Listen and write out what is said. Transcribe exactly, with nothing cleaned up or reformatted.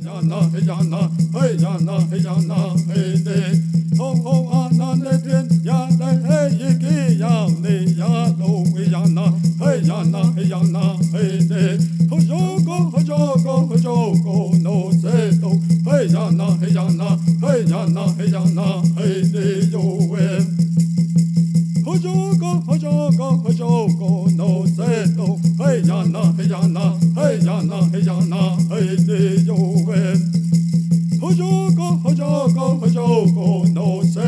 ya na hey ya na hey ya na hey ya na hey de hong hong a na ne tin ya de hey yi ki ya ne ya lo hey ya na hey ya na hey ya na hey de ho jo go ho jo go ho jo go no se to hey ya na hey ya na hey ya na hey ya na hey de yo we ho jo go ho jo go ho jo go no se to hey ya na